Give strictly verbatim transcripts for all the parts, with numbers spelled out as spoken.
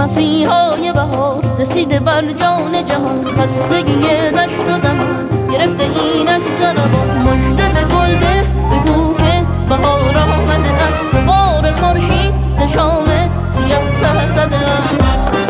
مسیحای بهار رسیده بر جان جهان، خستگی دشت و دمن گرفته اینک زربان. مژده به گلده بگو که بهار آمده است و بار خورشید ز شام سیاه سر زده است.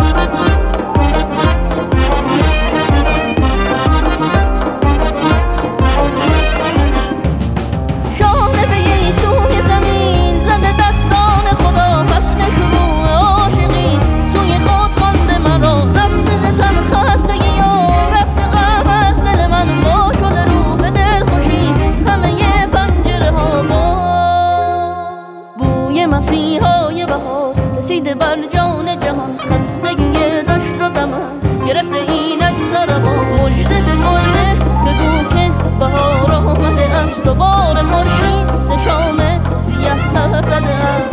شانه به یه سوی زمین زده دستان خدا، فصل شروع عاشقی سوی خود خوانده مرا. رفته ز تن خستگی ها، رفته غم از دل من، با شده رو به دل خوشی همه ی پنجره ها باز. بوی مسیحای بهار رسیده بر جان جهان، خستگی دشت و دمن گرفته اینک زربان. مژده به گلده بگو که بهار آمده است و بار خورشید ز شام سیاه سر زده است.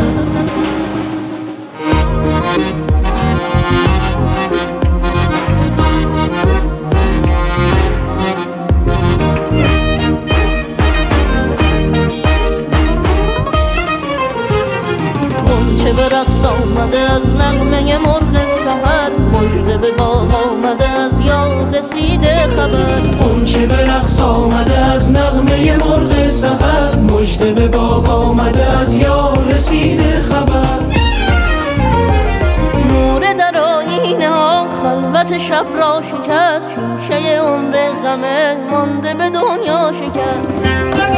غنچه به رقص آمده از نغمه مرغ سحر، مژده به باغ آمده از یار رسیده خبر. غنچه به رقص آمده از نغمه مرغ سحر، مژده به باغ آمده از یار رسیده خبر. نور در آیینه ها خلوت شب را شکست، شیشه عمر غمه مانده به دنیا شکست.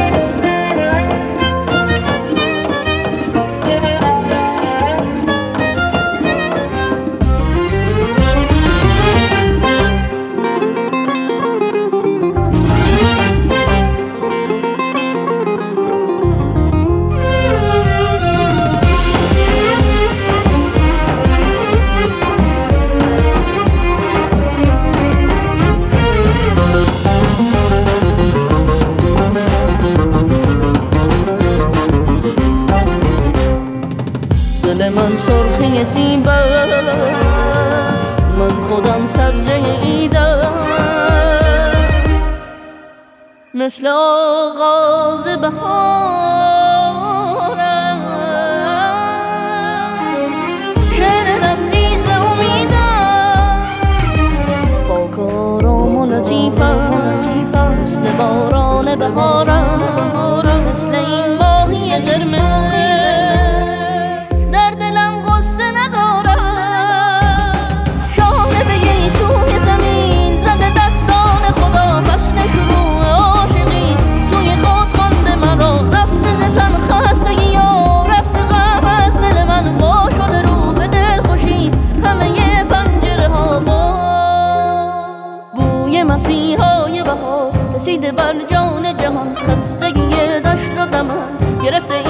دل من سرخی سیب است، من خودم سبزه ایدم، مثل آغاز بهارم. شعر لبریز امیدم، پاک آرام و لطیفم، مثل باران بهارم، مثل این ماهی قرمز سوی زمین زده دستان خدا، فصل شروع عاشقی سوی خود خوانده مرا. رفته ز تن خستگی ها، رفته غم از دل من، با شده رو به دل خوشی همه ی پنجره ها باز. بوی مسیحای بهار رسیده بر جان جهان، خستگی دشت و دمن گرفته